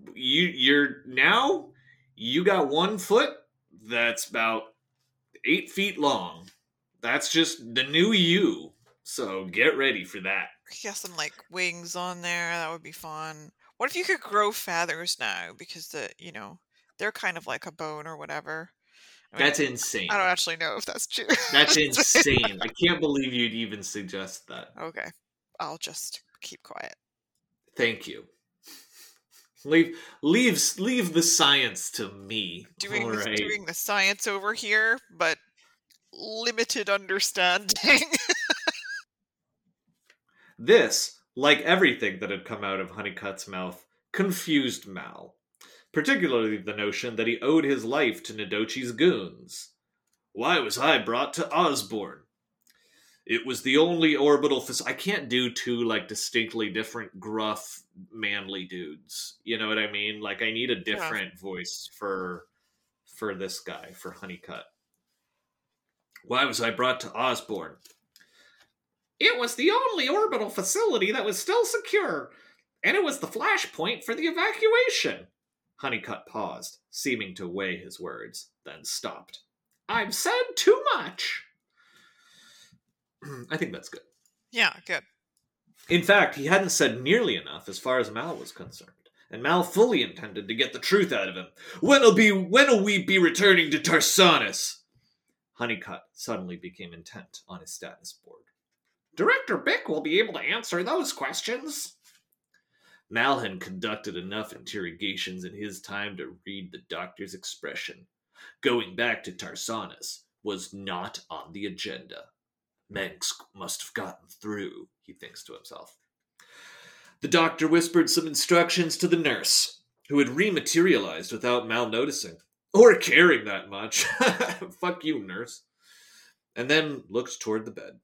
You got 1 foot that's about 8 feet long. That's just the new you. So get ready for that. Get some like wings on there. That would be fun. What if you could grow feathers now? Because they're kind of like a bone or whatever. I mean, That's insane. I don't actually know if that's true. That's insane. I can't believe you'd even suggest that. Okay. I'll just keep quiet. Thank you. Leave the science to me. Doing All right. the science over here, but limited understanding. This, like everything that had come out of Honeycutt's mouth, confused Mal. Particularly the notion that he owed his life to Nodochi's goons. Why was I brought to Osborne? It was the only orbital I can't do 2 like distinctly different gruff manly dudes. You know what I mean? Like I need a different voice for this guy, for Honeycutt. Why was I brought to Osborne? It was the only orbital facility that was still secure, and it was the flashpoint for the evacuation. Honeycutt paused, seeming to weigh his words, then stopped. I've said too much. I think that's good. Yeah, good. In fact, he hadn't said nearly enough as far as Mal was concerned, and Mal fully intended to get the truth out of him. When'll we be returning to Tarsanis? Honeycutt suddenly became intent on his status board. Director Bick will be able to answer those questions. Mal had conducted enough interrogations in his time to read the doctor's expression. Going back to Tarsanis was not on the agenda. Mengsk must have gotten through, he thinks to himself. The doctor whispered some instructions to the nurse, who had rematerialized without Mal noticing, or caring that much. Fuck you, nurse. And then looked toward the bed.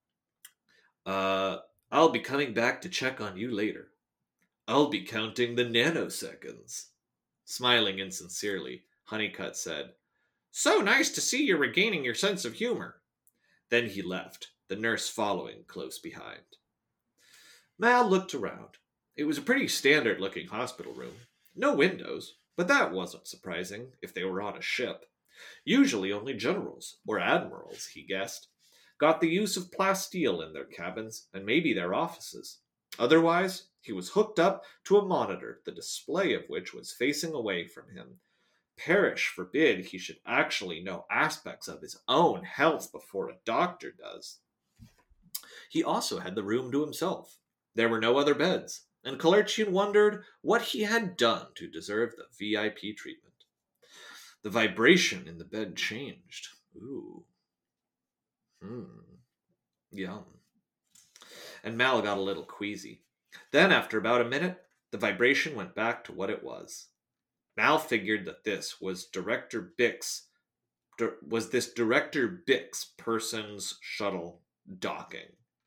I'll be coming back to check on you later. I'll be counting the nanoseconds. Smiling insincerely, Honeycutt said, So nice to see you're regaining your sense of humor. Then he left, the nurse following close behind. Mal looked around. It was a pretty standard-looking hospital room. No windows, but that wasn't surprising if they were on a ship. Usually only generals, or admirals, he guessed, got the use of plasteel in their cabins and maybe their offices. Otherwise, he was hooked up to a monitor, the display of which was facing away from him. Perish forbid he should actually know aspects of his own health before a doctor does. He also had the room to himself. There were no other beds, and Kalerchian wondered what he had done to deserve the VIP treatment. The vibration in the bed changed. Ooh. Yum. And Mal got a little queasy. Then, after about a minute, the vibration went back to what it was. Mal figured that this was Director Bick's person's shuttle docking.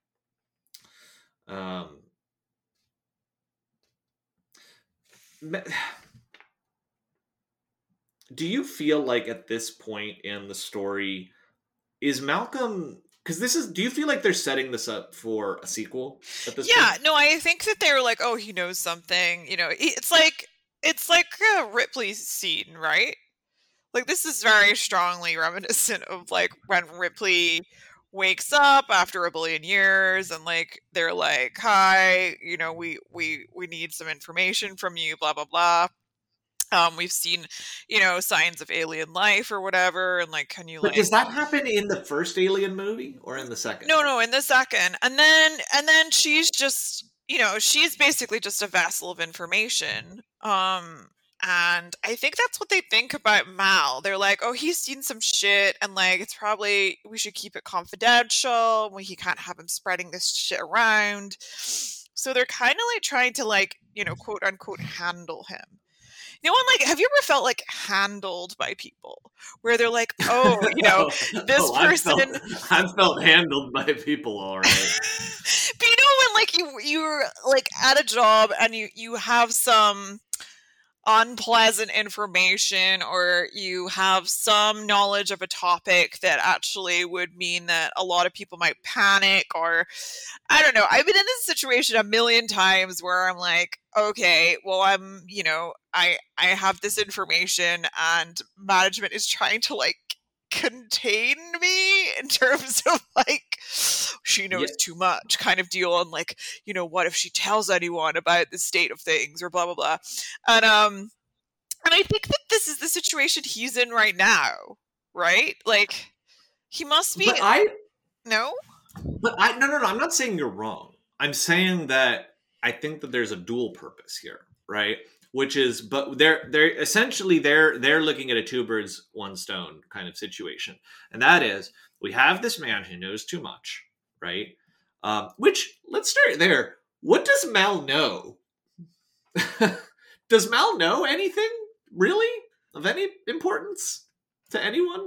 Do you feel like at this point in the story, is Malcolm... Because do you feel like they're setting this up for a sequel at this point? Yeah, no, I think that they were like, oh, he knows something. It's like a Ripley scene, right? Like, this is very strongly reminiscent of, like, when Ripley wakes up after a billion years and, like, they're like, hi, we need some information from you, blah, blah, blah. We've seen, signs of alien life or whatever, and like, can you But does that happen in the first Alien movie or in the second? No, in the second. And then she's just, she's basically just a vessel of information. And I think that's what they think about Mal. They're like, oh, he's seen some shit, and like, it's probably, we should keep it confidential. He can't have him spreading this shit around. So they're kind of like trying to like, quote unquote, handle him. Like, have you ever felt like handled by people where they're like, oh, this person. I've felt handled by people, all right. But when like you're like at a job and you have some unpleasant information, or you have some knowledge of a topic that actually would mean that a lot of people might panic, or I don't know. I've been in this situation a million times where I'm like, okay, well, I have this information and management is trying to like contain me in terms of like she knows Yeah. too much kind of deal, and like, what if she tells anyone about the state of things or blah blah blah. And I think that this is the situation he's in right now, right? Like, he must be. But I No? no, I'm not saying you're wrong. I'm saying that I think that there's a dual purpose here, right? Which is, but they're essentially they're looking at a two birds one stone kind of situation, and that is we have this man who knows too much, right? Which, let's start there. What does Mal know? Does Mal know anything really of any importance to anyone?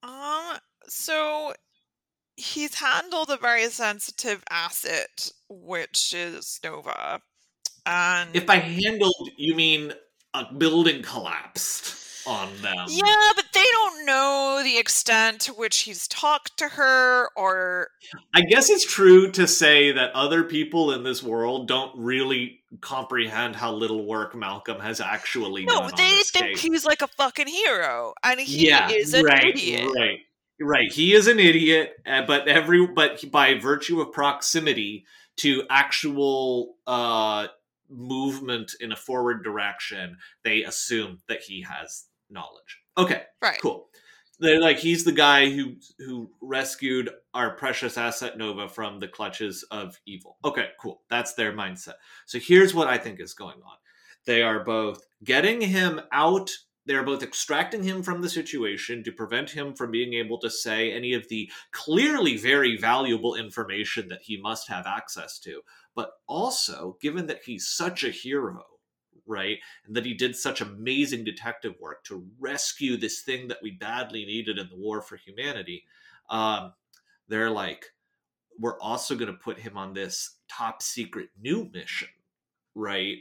So he's handled a very sensitive asset, which is Nova. And if by handled you mean a building collapsed on them. Yeah, but they don't know the extent to which he's talked to her, or I guess it's true to say that other people in this world don't really comprehend how little work Malcolm has actually done. No, they think he's like a fucking hero, and he is an idiot. Right. He is an idiot, but by virtue of proximity to actual movement in a forward direction, they assume that he has knowledge. Okay, right, cool. They're like, he's the guy who rescued our precious asset Nova from the clutches of evil. Okay, cool. That's their mindset. So here's what I think is going on. They are both getting him out. They're both extracting him from the situation to prevent him from being able to say any of the clearly very valuable information that he must have access to. But also, given that he's such a hero, right, and that he did such amazing detective work to rescue this thing that we badly needed in the war for humanity, they're like, we're also going to put him on this top secret new mission, right?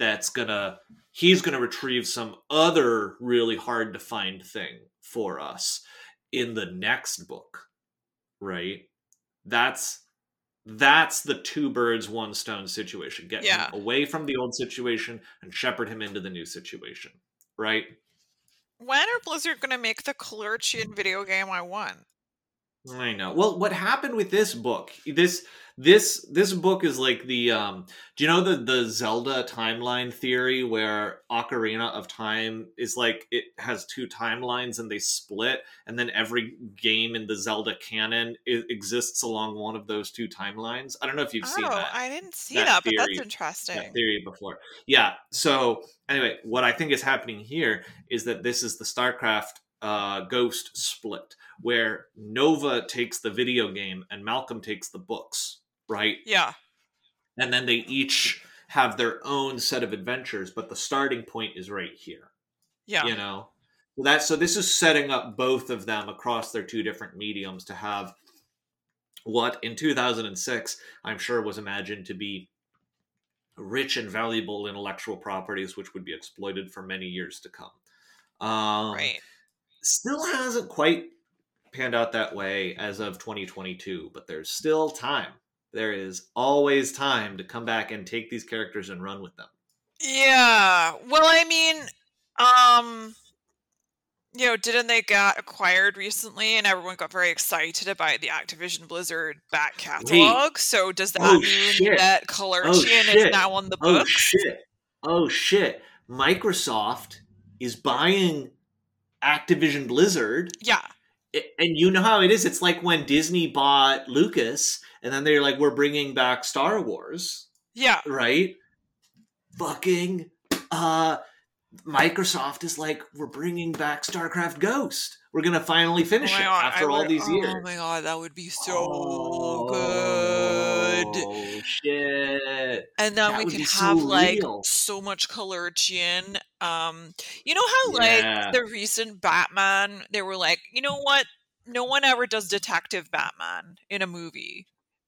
He's gonna retrieve some other really hard to find thing for us in the next book, right? That's the two birds one stone situation. Get him away from the old situation and shepherd him into the new situation, right? When are Blizzard gonna make the Calurchian video game I want? I know. Well, what happened with this book? This book is like the do you know the Zelda timeline theory where Ocarina of Time is like it has two timelines and they split, and then every game in the Zelda canon exists along one of those two timelines? I don't know if you've seen that. I didn't see that, theory, but that's interesting. That theory before. Yeah. So anyway, what I think is happening here is that this is the StarCraft Ghost split, where Nova takes the video game and Malcolm takes the books, right? Yeah. And then they each have their own set of adventures, but the starting point is right here. Yeah. You know? So this is setting up both of them across their two different mediums to have what in 2006 I'm sure was imagined to be rich and valuable intellectual properties which would be exploited for many years to come. Right. Still hasn't quite panned out that way as of 2022, but there's still time. There is always time to come back and take these characters and run with them. Yeah. Well, I mean, didn't they get acquired recently and everyone got very excited about the Activision Blizzard back catalog? So does that mean that Calurchian is now on the books? Oh shit. Microsoft is buying Activision Blizzard. Yeah. And you know how it is. It's like when Disney bought Lucas and then they're like, we're bringing back Star Wars. Yeah. Right? Fucking Microsoft is like, we're bringing back StarCraft Ghost. We're going to finally finish it after all these years. Oh my god, that would be so good. Oh, shit. And then we could have so much Calurchian. You know how like the recent Batman, they were like, you know what? No one ever does Detective Batman in a movie.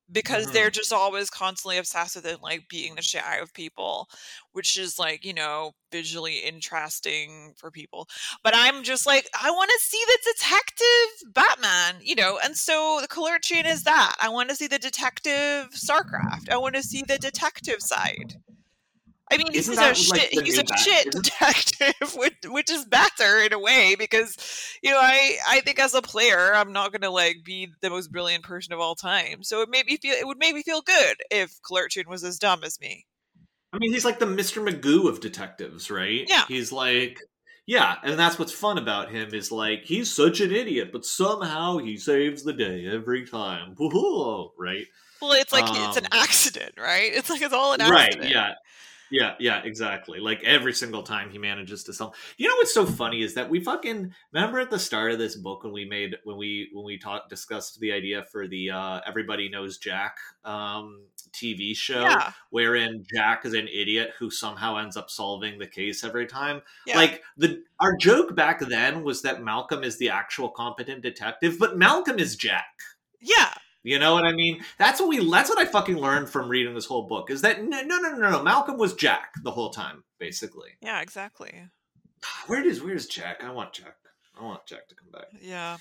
because they're just always constantly obsessed with it, like beating the shit out of people, which is like, you know, visually interesting for people. But I'm just like, I want to see the detective Batman, you know, and so the Clerk Chain is that. I want to see the detective Starcraft. I want to see the detective side. I mean, he's a shit detective, which is better in a way, because, you know, I think as a player, I'm not gonna like be the most brilliant person of all time. So it would make me feel good if Clerk Chain was as dumb as me. I mean, he's like the Mr. Magoo of detectives, right? Yeah. He's like, yeah, and that's what's fun about him is like he's such an idiot, but somehow he saves the day every time. Whoa, right? Well, it's like it's an accident, right? It's like it's all an accident. Right? Yeah. Yeah, exactly. Like every single time he manages to sell. You know what's so funny is that we fucking remember at the start of this book when we discussed the idea for the Everybody Knows Jack TV show, wherein Jack is an idiot who somehow ends up solving the case every time. Yeah. Like our joke back then was that Malcolm is the actual competent detective, but Malcolm is Jack. Yeah. You know what I mean? That's what I fucking learned from reading this whole book is that no. Malcolm was Jack the whole time, basically. Yeah, exactly. Where's Jack? I want Jack to come back. Yeah.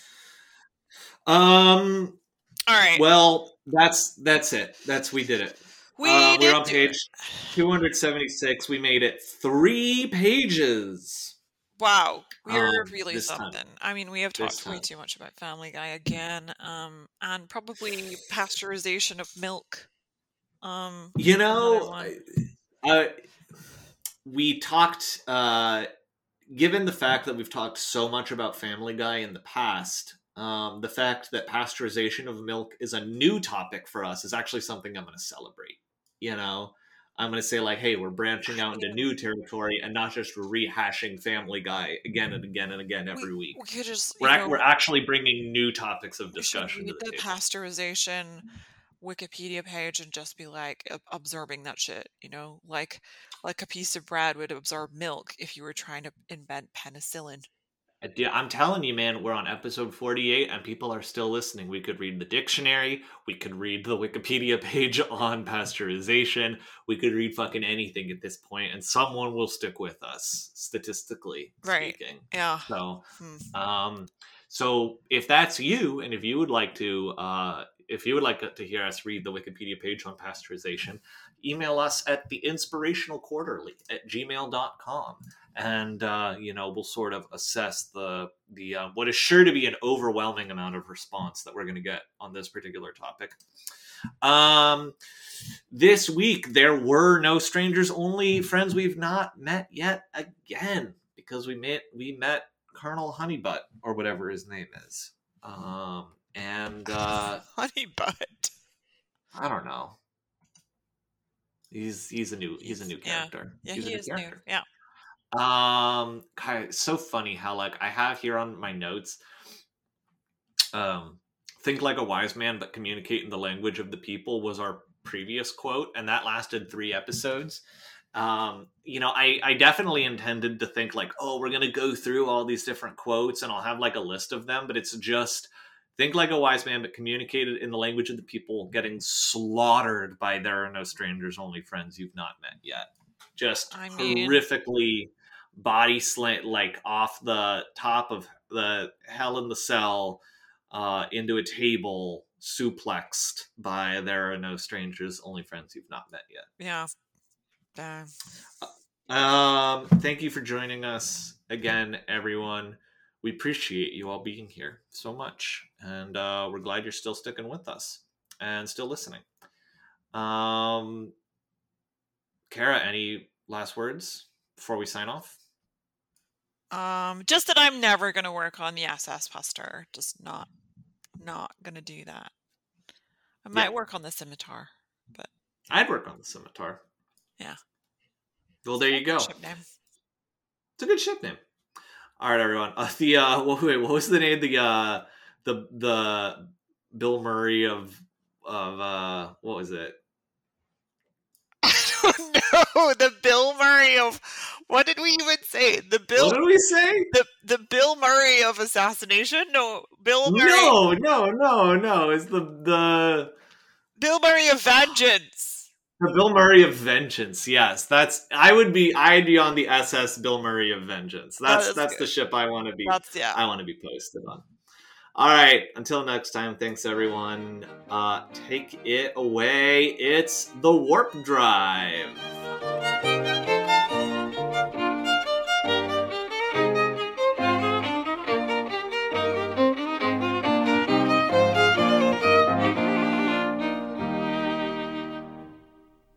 All right. Well, that's it. We did it. We're on page 276. We made it 3 pages. Wow, we're really something. Time. I mean, we have talked way too much about Family Guy again, and probably pasteurization of milk. You know, we talked, given the fact that we've talked so much about Family Guy in the past, the fact that pasteurization of milk is a new topic for us is actually something I'm going to celebrate. You know? I'm going to say like, hey, we're branching out into new territory and not just rehashing Family Guy again and again and again every week. We could just, we're actually bringing new topics of discussion to the table. Pasteurization Wikipedia page and just be like absorbing that shit, you know, like a piece of bread would absorb milk if you were trying to invent penicillin. I'm telling you, man, we're on episode 48 and people are still listening. We could read the dictionary. We could read the Wikipedia page on pasteurization. We could read fucking anything at this point, and someone will stick with us, statistically speaking. Yeah. So, so if that's you, and if you would like to hear us read the Wikipedia page on pasteurization, email us at theinspirationalquarterly@gmail.com. And, we'll sort of assess the what is sure to be an overwhelming amount of response that we're going to get on this particular topic. This week, there were no strangers, only friends we've not met yet again, because we met Colonel Honeybutt, or whatever his name is. Honeybutt. I don't know. He's a new character. Yeah, he is new. Yeah. God, it's so funny how like I have here on my notes, think like a wise man but communicate in the language of the people was our previous quote, and that lasted 3 episodes. I definitely intended to think like, oh, we're gonna go through all these different quotes and I'll have like a list of them, but it's just think like a wise man but communicated in the language of the people getting slaughtered by there are no strangers, only friends you've not met yet. Just horrifically body slant, like off the top of the Hell in the Cell into a table, suplexed by there are no strangers, only friends you've not met yet. Yeah. Thank you for joining us again, everyone. We appreciate you all being here so much, and we're glad you're still sticking with us and still listening. Kara, any last words before we sign off? Just that I'm never going to work on the SS Pasteur. Just not going to do that. I might work on the scimitar, but I'd work on the scimitar. Yeah. Well, there you go. Ship name. It's a good ship name. All right, everyone. What was the name? The Bill Murray of what was it? No, the Bill Murray of what did we even say? What did we say? The Bill Murray of assassination? No, Bill Murray. No. It's the Bill Murray of Vengeance. The Bill Murray of Vengeance. Yes, I'd be on the SS Bill Murray of Vengeance. That's the ship I want to be. I want to be posted on. All right. Until next time. Thanks, everyone. Take it away. It's the Warp Drive.